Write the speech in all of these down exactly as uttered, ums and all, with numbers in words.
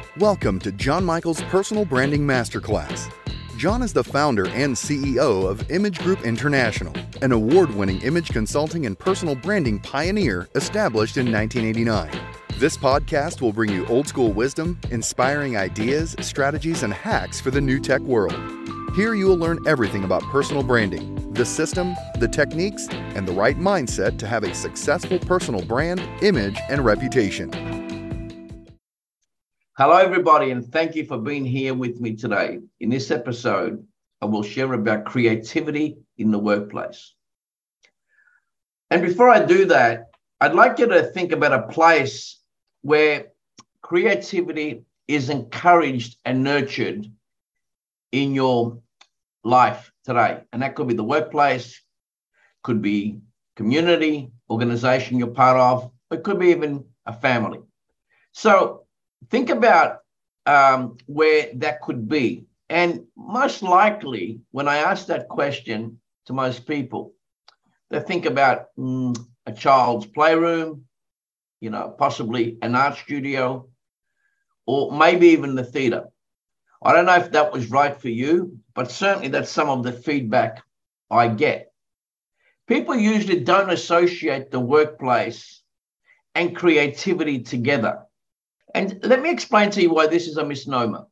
Welcome to John Michael's Personal Branding Masterclass. John is the founder and C E O of Image Group International, an award-winning image consulting and personal branding pioneer established in nineteen eighty-nine. This podcast will bring you old-school wisdom, inspiring ideas, strategies, and hacks for the new tech world. Here you will learn everything about personal branding, the system, the techniques, and the right mindset to have a successful personal brand, image, and reputation. Hello, everybody, and thank you for being here with me today. In this episode, I will share about creativity in the workplace. And before I do that, I'd like you to think about a place where creativity is encouraged and nurtured in your life today. And that could be the workplace, could be community, organization you're part of, it could be even a family. So think about um, where that could be. And most likely, when I ask that question to most people, they think about mm, a child's playroom, you know, possibly an art studio, or maybe even the theater. I don't know if that was right for you, but certainly that's some of the feedback I get. People usually don't associate the workplace and creativity together. And let me explain to you why this is a misnomer.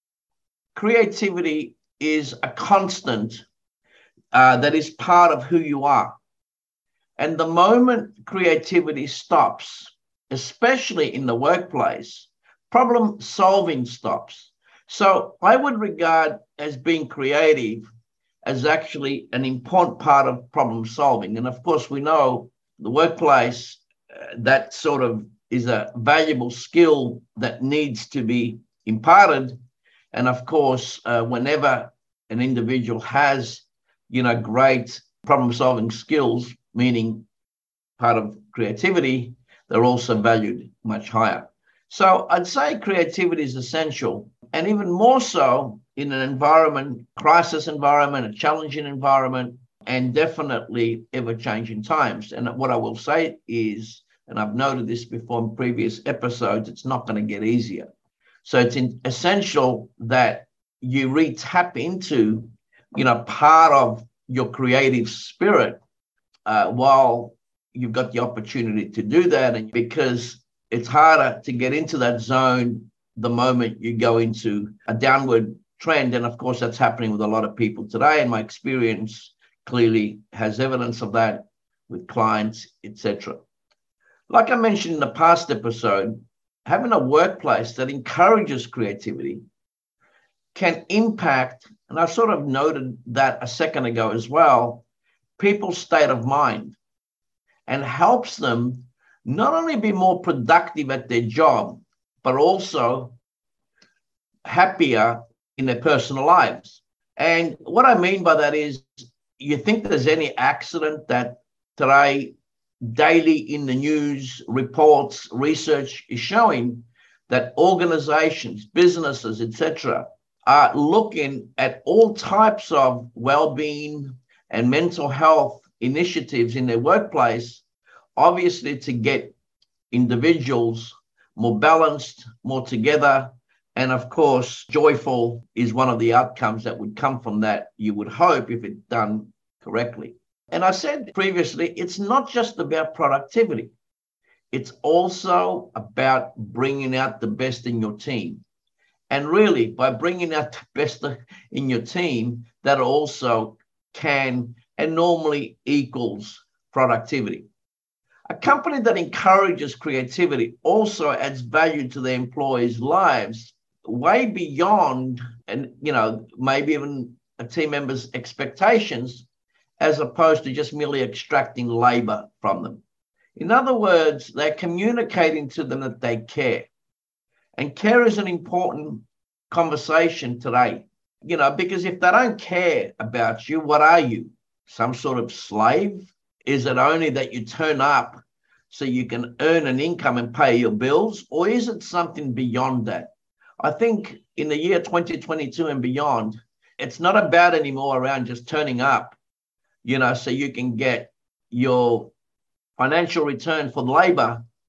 Creativity is a constant uh, that is part of who you are. And the moment creativity stops, especially in the workplace, problem solving stops. So I would regard as being creative as actually an important part of problem solving. And of course, we know the workplace, uh, that sort of is a valuable skill that needs to be imparted. And of course, uh, whenever an individual has, you know, great problem-solving skills, meaning part of creativity, they're also valued much higher. So I'd say creativity is essential, and even more so in an environment, crisis environment, a challenging environment, and definitely ever-changing times. And what I will say is, and I've noted this before in previous episodes, it's not going to get easier. So it's in, essential that you re-tap into, you know, part of your creative spirit uh, while you've got the opportunity to do that. And because it's harder to get into that zone the moment you go into a downward trend. And of course, that's happening with a lot of people today. And my experience clearly has evidence of that with clients, et cetera. Like I mentioned in the past episode, having a workplace that encourages creativity can impact, and I sort of noted that a second ago as well, people's state of mind, and helps them not only be more productive at their job, but also happier in their personal lives. And what I mean by that is, you think there's any accident that today, daily in the news, reports, research is showing that organizations, businesses, et cetera, are looking at all types of well-being and mental health initiatives in their workplace, obviously to get individuals more balanced, more together, and of course, joyful is one of the outcomes that would come from that, you would hope, if it's done correctly. And I said previously, it's not just about productivity. It's also about bringing out the best in your team. And really, by bringing out the best in your team, that also can and normally equals productivity. A company that encourages creativity also adds value to their employees' lives way beyond, and you know, maybe even a team member's expectations, as opposed to just merely extracting labor from them. In other words, they're communicating to them that they care. And care is an important conversation today, you know, because if they don't care about you, what are you? Some sort of slave? Is it only that you turn up so you can earn an income and pay your bills? Or is it something beyond that? I think in the year twenty twenty-two and beyond, it's not about anymore around just turning up, you know, so you can get your financial return for labor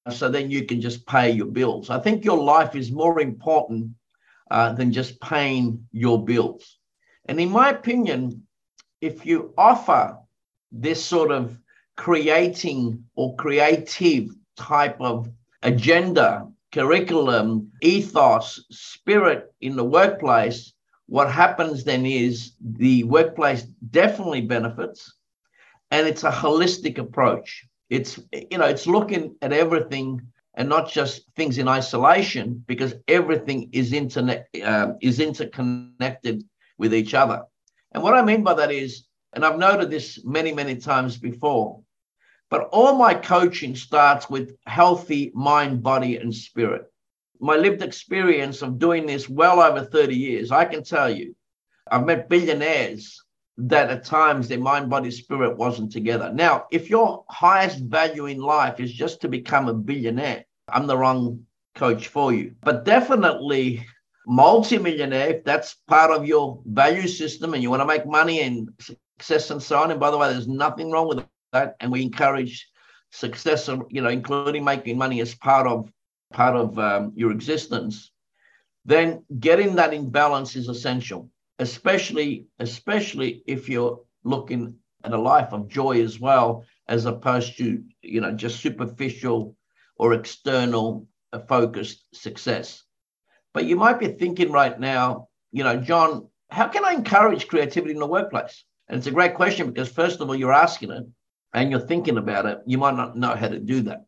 so then you can just pay your bills. I think your life is more important uh, than just paying your bills. And in my opinion, if you offer this sort of creating or creative type of agenda, curriculum, ethos, spirit in the workplace, what happens then is the workplace definitely benefits, and it's a holistic approach. It's, you know, it's looking at everything and not just things in isolation, because everything is internet uh, is interconnected with each other. And what I mean by that is, and I've noted this many, many times before, but all my coaching starts with healthy mind, body, and spirit. My lived experience of doing this well over thirty years, I can tell you, I've met billionaires that at times their mind, body, spirit wasn't together. Now, if your highest value in life is just to become a billionaire, I'm the wrong coach for you. But definitely multimillionaire, if that's part of your value system and you want to make money and success and so on. And by the way, there's nothing wrong with that. And we encourage success, you know, including making money as part of part of um, your existence. Then getting that in balance is essential, especially, especially if you're looking at a life of joy as well, as opposed to, you know, just superficial or external uh, focused success. But you might be thinking right now, you know, John, how can I encourage creativity in the workplace? And it's a great question, because first of all, you're asking it and you're thinking about it. You might not know how to do that.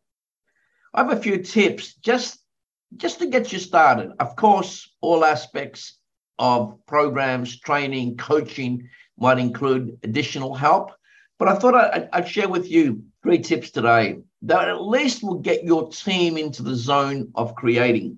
I have a few tips just, just to get you started. Of course, all aspects of programs, training, coaching might include additional help. But I thought I'd, I'd share with you three tips today that at least will get your team into the zone of creating.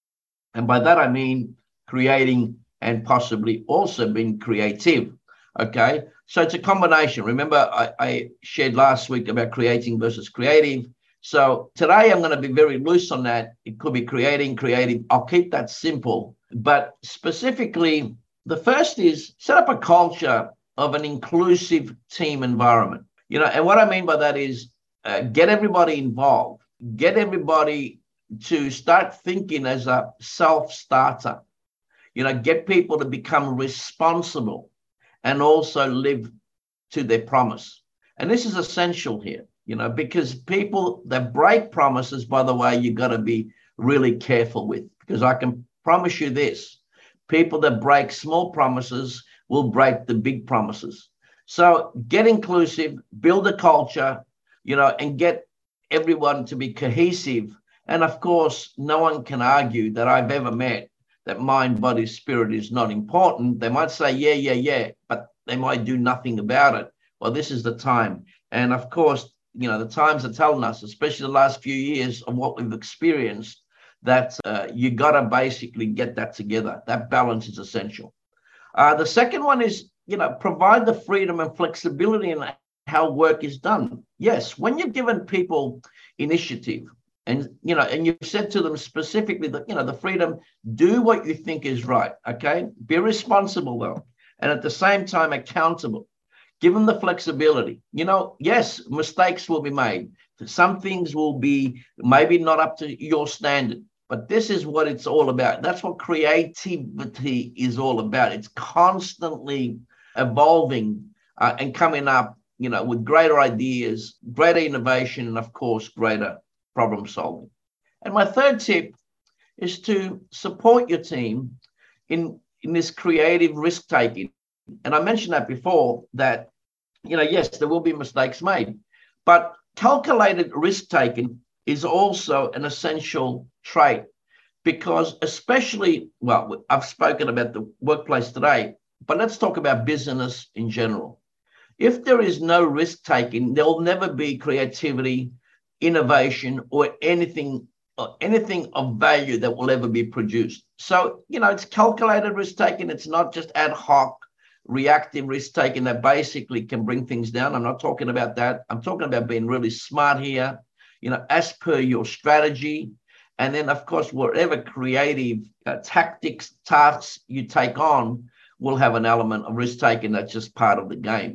And by that, I mean creating and possibly also being creative. Okay, so it's a combination. Remember, I, I shared last week about creating versus creative. So today I'm going to be very loose on that. It could be creating, creative. I'll keep that simple. But specifically, the first is set up a culture of an inclusive team environment. You know, and what I mean by that is uh, get everybody involved, get everybody to start thinking as a self-starter. You know, get people to become responsible and also live to their promise. And this is essential here, you know, because people that break promises, by the way, you've got to be really careful with, because I can promise you this, people that break small promises will break the big promises. So get inclusive, build a culture, you know, and get everyone to be cohesive. And of course, no one can argue that I've ever met that mind, body, spirit is not important. They might say, yeah, yeah, yeah, but they might do nothing about it. Well, this is the time. And of course, you know, the times are telling us, especially the last few years of what we've experienced, that uh, you got to basically get that together. That balance is essential. Uh, the second one is, you know, provide the freedom and flexibility in how work is done. Yes, when you're giving people initiative, and, you know, and you've said to them specifically that, you know, the freedom, do what you think is right. Okay. Be responsible though. And at the same time, accountable. Give them the flexibility. You know, yes, mistakes will be made. Some things will be maybe not up to your standard, but this is what it's all about. That's what creativity is all about. It's constantly evolving uh, and coming up, you know, with greater ideas, greater innovation, and of course, greater problem solving. And my third tip is to support your team in, in this creative risk taking. And I mentioned that before, that, you know, yes, there will be mistakes made, but calculated risk taking is also an essential trait, because especially, well, I've spoken about the workplace today, but let's talk about business in general. If there is no risk taking, there will never be creativity, innovation, or anything, or anything of value that will ever be produced. So, you know, it's calculated risk taking. It's not just ad hoc, reactive risk taking that basically can bring things down. I'm not talking about that. I'm talking about being really smart here, you know, as per your strategy. And then, of course, whatever creative uh, tactics, tasks you take on will have an element of risk taking. That's just part of the game.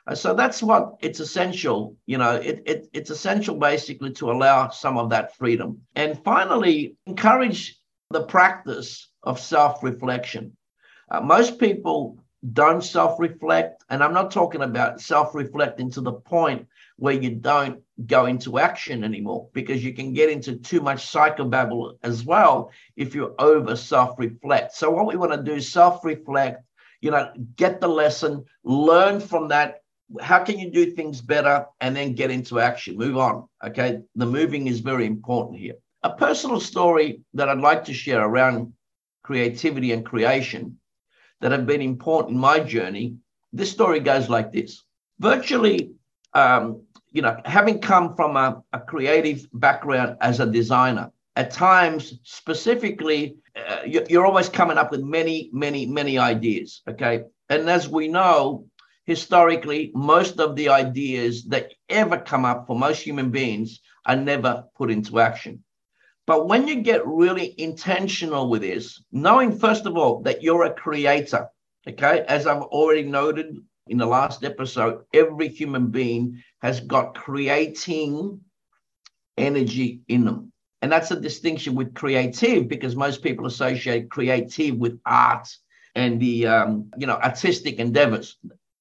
Uh, So that's what it's essential. You know, it, it, it's essential basically to allow some of that freedom. And finally, encourage the practice of self-reflection. Uh, most people don't self-reflect, and I'm not talking about self-reflecting to the point where you don't go into action anymore, because you can get into too much psychobabble as well if you over self-reflect. So what we want to do is self-reflect, you know, get the lesson, learn from that. How can you do things better? And then get into action, move on. Okay. The moving is very important here. A personal story that I'd like to share around creativity and creation that have been important in my journey. This story goes like this. Virtually, um, you know, having come from a, a creative background as a designer, at times specifically, uh, you're always coming up with many, many, many ideas. Okay. And as we know, historically, most of the ideas that ever come up for most human beings are never put into action. But when you get really intentional with this, knowing, first of all, that you're a creator, okay, as I've already noted in the last episode, every human being has got creating energy in them. And that's a distinction with creative, because most people associate creative with art and the, um, you know, artistic endeavors.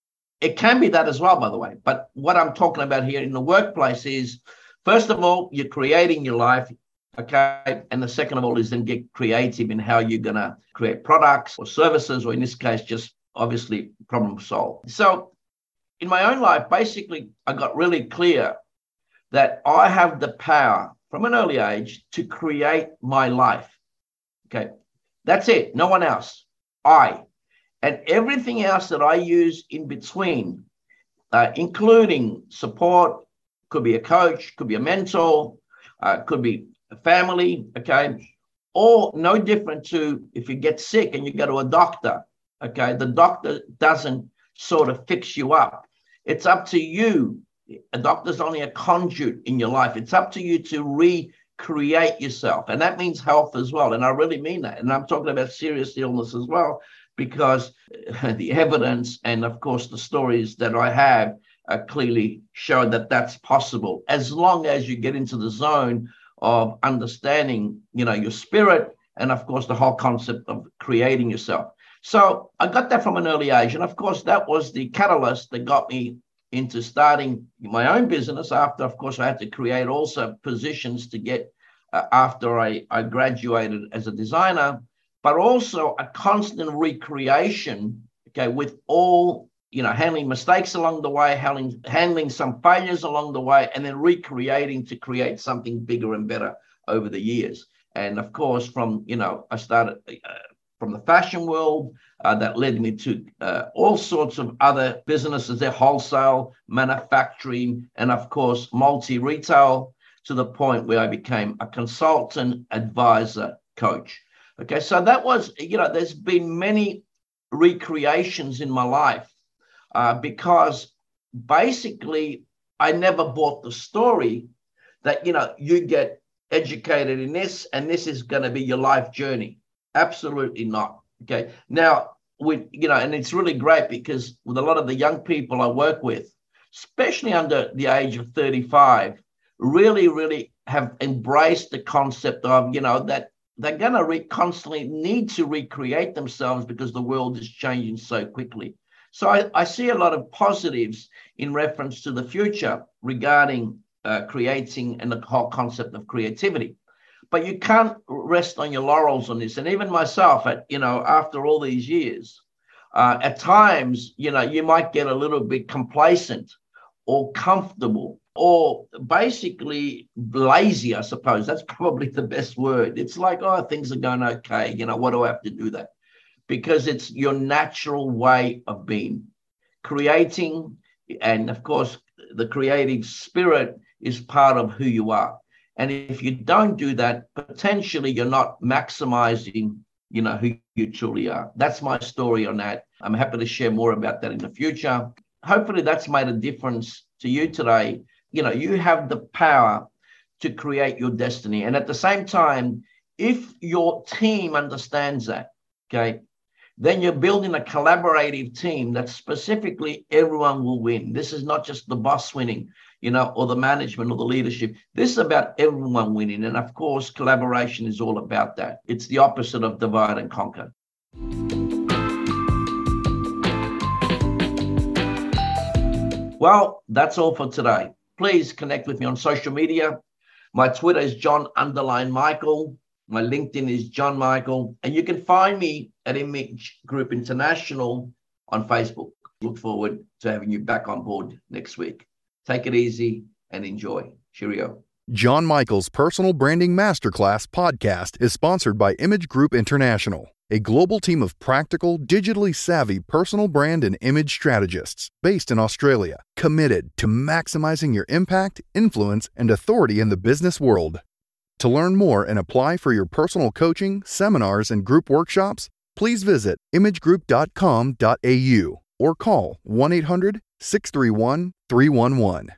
It can be that as well, by the way. But what I'm talking about here in the workplace is, first of all, you're creating your life. Okay. And the second of all is then get creative in how you're going to create products or services, or in this case, just obviously problem solve. So in my own life, basically, I got really clear that I have the power from an early age to create my life. Okay. That's it. No one else. I. And everything else that I use in between, uh, including support, could be a coach, could be a mentor, uh, could be a family, okay? Or no different to if you get sick and you go to a doctor, okay? The doctor doesn't sort of fix you up. It's up to you. A doctor's only a conduit in your life. It's up to you to recreate yourself. And that means health as well. And I really mean that. And I'm talking about serious illness as well, because the evidence and, of course, the stories that I have uh, clearly show that that's possible, as long as you get into the zone of understanding, you know, your spirit, and of course the whole concept of creating yourself. So I got that from an early age, and of course that was the catalyst that got me into starting my own business. After, of course, I had to create also positions to get uh, after I, I graduated as a designer, but also a constant recreation, okay, with all, you know, handling mistakes along the way, handling, handling some failures along the way, and then recreating to create something bigger and better over the years. And of course, from, you know, I started uh, from the fashion world, uh, that led me to uh, all sorts of other businesses, their wholesale, manufacturing, and of course, multi-retail, to the point where I became a consultant, advisor, coach. Okay, so that was, you know, there's been many recreations in my life. Uh, because basically, I never bought the story that, you know, you get educated in this and this is going to be your life journey. Absolutely not. Okay. Now, with, you know, and it's really great because with a lot of the young people I work with, especially under the age of thirty-five, really, really have embraced the concept of, you know, that they're going to re- constantly need to recreate themselves because the world is changing so quickly. So I, I see a lot of positives in reference to the future regarding uh, creating and the whole concept of creativity. But you can't rest on your laurels on this. And even myself, at, you know, after all these years, uh, at times, you know, you might get a little bit complacent or comfortable or basically lazy, I suppose. That's probably the best word. It's like, oh, things are going okay. You know, what do I have to do that? Because it's your natural way of being. Creating, and of course, the creative spirit is part of who you are. And if you don't do that, potentially you're not maximizing, you know, who you truly are. That's my story on that. I'm happy to share more about that in the future. Hopefully that's made a difference to you today. You know, you have the power to create your destiny. And at the same time, if your team understands that, okay, then you're building a collaborative team that specifically everyone will win. This is not just the boss winning, you know, or the management or the leadership. This is about everyone winning. And of course, collaboration is all about that. It's the opposite of divide and conquer. Well, that's all for today. Please connect with me on social media. My Twitter is John underline Michael. My LinkedIn is John Michael. And you can find me at Image Group International on Facebook. Look forward to having you back on board next week. Take it easy and enjoy. Cheerio. John Michael's Personal Branding Masterclass podcast is sponsored by Image Group International, a global team of practical, digitally savvy personal brand and image strategists based in Australia, committed to maximizing your impact, influence, and authority in the business world. To learn more and apply for your personal coaching, seminars, and group workshops, please visit image group dot com dot a u or call one eight hundred, six three one, three one one.